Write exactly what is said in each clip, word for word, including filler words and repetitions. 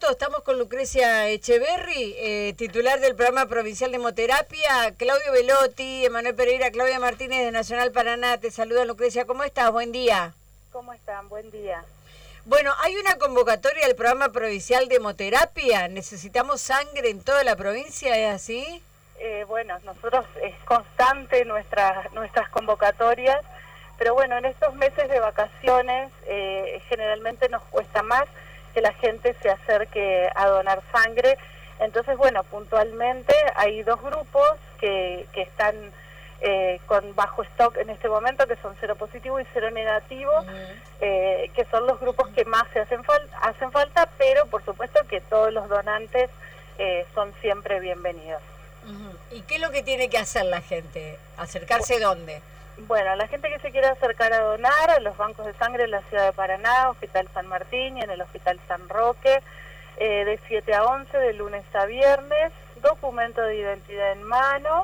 contacto. Estamos con Lucrecia Echeverri, eh, titular del programa provincial de hemoterapia, Claudio Velotti, Emanuel Pereira, Claudia Martínez de Nacional Paraná. Te saluda, Lucrecia. ¿Cómo estás? Buen día. ¿Cómo están? Buen día. Bueno, hay una convocatoria del programa provincial de hemoterapia. ¿Necesitamos sangre en toda la provincia? ¿Es así? Eh, bueno, nosotros es constante nuestras nuestras convocatorias, pero bueno, en estos meses de vacaciones eh, generalmente nos cuesta más que la gente se acerque a donar sangre. Entonces, bueno, puntualmente hay dos grupos que, que están eh, con bajo stock en este momento, que son cero positivo y cero negativo, uh-huh. eh, que son los grupos que más se hacen, fal hacen falta, pero por supuesto que todos los donantes eh, son siempre bienvenidos. Uh-huh. ¿Y qué es lo que tiene que hacer la gente? ¿Acercarse bueno, dónde? Bueno, la gente que se quiera acercar a donar a los bancos de sangre en la ciudad de Paraná, Hospital San Martín y en el Hospital San Roque, eh, de siete a once, de lunes a viernes, documento de identidad en mano,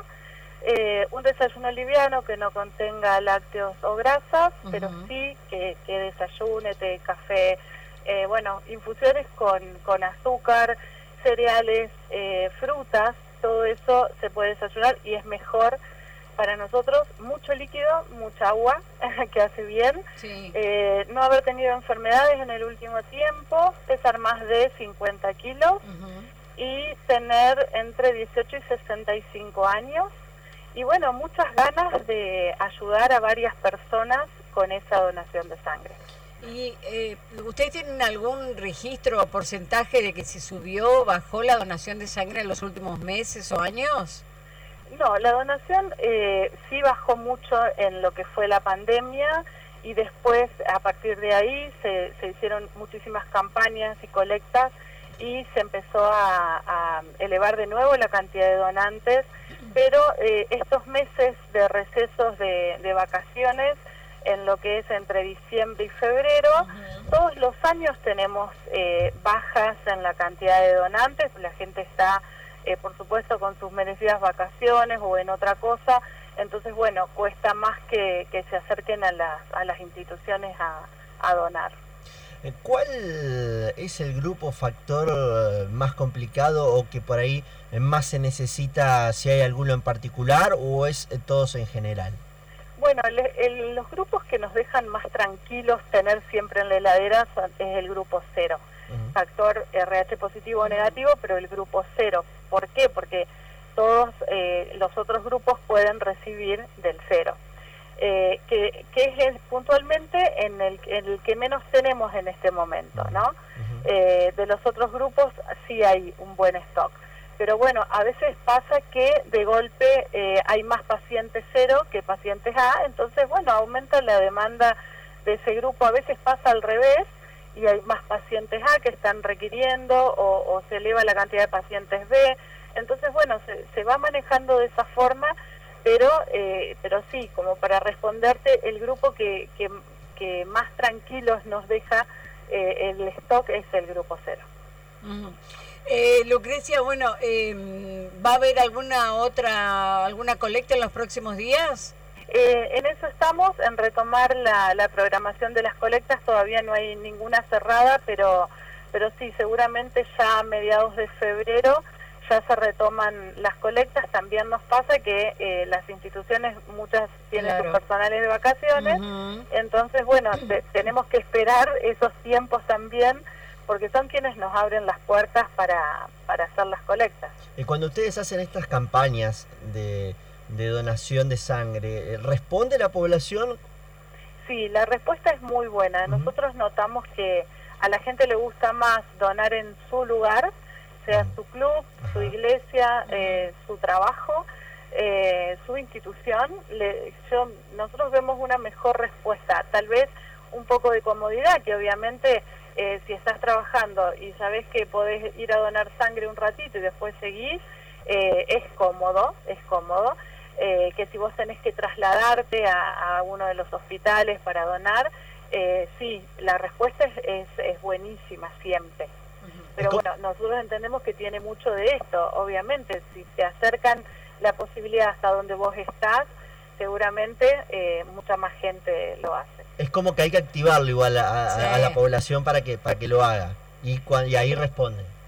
eh, un desayuno liviano que no contenga lácteos o grasas, uh-huh. pero sí que, que desayune, té, café, eh, bueno, infusiones con, con azúcar, cereales, eh, frutas, todo eso se puede desayunar y es mejor para nosotros. Mucho líquido, mucha agua, que hace bien, sí. eh, no haber tenido enfermedades en el último tiempo, pesar más de cincuenta kilos uh-huh. y tener entre dieciocho y sesenta y cinco años. Y bueno, muchas ganas de ayudar a varias personas con esa donación de sangre. ¿Y eh, ustedes tienen algún registro o porcentaje de que se subió, bajó la donación de sangre en los últimos meses o años? No, la donación eh, sí bajó mucho en lo que fue la pandemia y después a partir de ahí se, se hicieron muchísimas campañas y colectas y se empezó a, a elevar de nuevo la cantidad de donantes, pero eh, estos meses de recesos de, de vacaciones, en lo que es entre diciembre y febrero, uh-huh. todos los años tenemos eh, bajas en la cantidad de donantes, la gente está, eh, por supuesto, con sus merecidas vacaciones o en otra cosa, entonces, bueno, cuesta más que, que se acerquen a las, a las instituciones a, a donar. ¿Cuál es el grupo factor más complicado o que por ahí más se necesita, si hay alguno en particular, o es todos en general? Bueno, el, el, los grupos que nos dejan más tranquilos tener siempre en la heladera son, es el grupo cero. Uh-huh. Factor R H positivo o negativo, pero el grupo cero. ¿Por qué? Porque todos eh, los otros grupos pueden recibir del cero. Eh, que, que es puntualmente en el, en el que menos tenemos en este momento, ¿no? Uh-huh. Eh, de los otros grupos sí hay un buen stock. Pero bueno, a veces pasa que de golpe eh, hay más pacientes cero que pacientes A, entonces bueno, aumenta la demanda de ese grupo. A veces pasa al revés y hay más pacientes A que están requiriendo o, o se eleva la cantidad de pacientes B. Entonces bueno, se, se va manejando de esa forma, pero eh, pero sí, como para responderte, el grupo que, que, que más tranquilos nos deja eh, el stock es el grupo cero. Uh-huh. Eh, Lucrecia, bueno, eh, ¿va a haber alguna otra, alguna colecta en los próximos días? Eh, en eso estamos, en retomar la, la programación de las colectas. Todavía no hay ninguna cerrada, pero, pero sí, seguramente ya a mediados de febrero ya se retoman las colectas. También nos pasa que eh, las instituciones, muchas tienen claro. sus personales de vacaciones, uh-huh. entonces bueno, te, tenemos que esperar esos tiempos también, porque son quienes nos abren las puertas para, para hacer las colectas. Y cuando ustedes hacen estas campañas de, de donación de sangre, ¿responde la población? Sí, la respuesta es muy buena. Uh-huh. Nosotros notamos que a la gente le gusta más donar en su lugar, sea uh-huh. su club, uh-huh. su iglesia, eh, su trabajo, eh, su institución. Le, yo, nosotros vemos una mejor respuesta, tal vez un poco de comodidad, que obviamente eh, si estás trabajando y sabes que podés ir a donar sangre un ratito y después seguís, eh, es cómodo, es cómodo, eh, que si vos tenés que trasladarte a, a uno de los hospitales para donar, eh, sí, la respuesta es, es, es buenísima siempre. Uh-huh. Pero bueno, nosotros entendemos que tiene mucho de esto, obviamente, si te acercan la posibilidad hasta donde vos estás, seguramente eh, mucha más gente lo hace. Es como que hay que activarlo igual a, a, sí. a la población para que para que lo haga y, y ahí responden.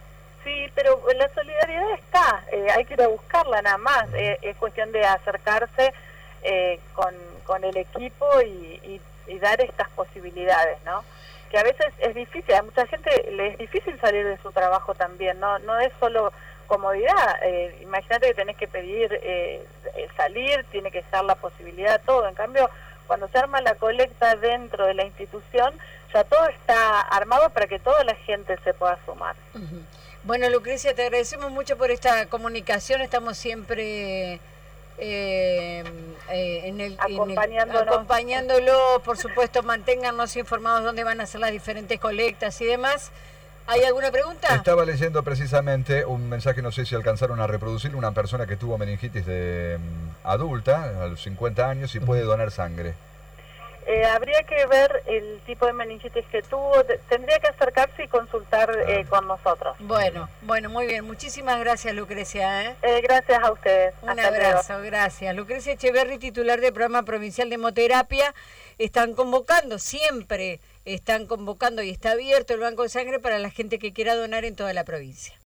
pero la solidaridad está, eh, hay que ir a buscarla nada más, eh, es cuestión de acercarse eh, con, con el equipo y, y, y dar estas posibilidades, ¿no? Que a veces es difícil, a mucha gente le es difícil salir de su trabajo también, no, no es solo comodidad, eh, imagínate que tenés que pedir eh, salir, tiene que estar la posibilidad, todo, en cambio cuando se arma la colecta dentro de la institución, ya todo está armado para que toda la gente se pueda sumar. Uh-huh. Bueno, Lucrecia, te agradecemos mucho por esta comunicación, estamos siempre eh, eh, en el, acompañándolo. En el, acompañándolo, por supuesto, manténgannos informados dónde van a ser las diferentes colectas y demás. ¿Hay alguna pregunta? Estaba leyendo precisamente un mensaje, no sé si alcanzaron a reproducirlo, una persona que tuvo meningitis de um, adulta, a los cincuenta años, y puede donar sangre. Eh, habría que ver el tipo de meningitis que tuvo, de, tendría que acercarse y consultar eh, con nosotros. Bueno, bueno, muy bien. Muchísimas gracias, Lucrecia. ¿eh? Eh, gracias a ustedes. Un Hasta abrazo, luego. gracias. Lucrecia Echeverri, titular del Programa Provincial de Hemoterapia, están convocando, siempre están convocando y está abierto el banco de sangre para la gente que quiera donar en toda la provincia.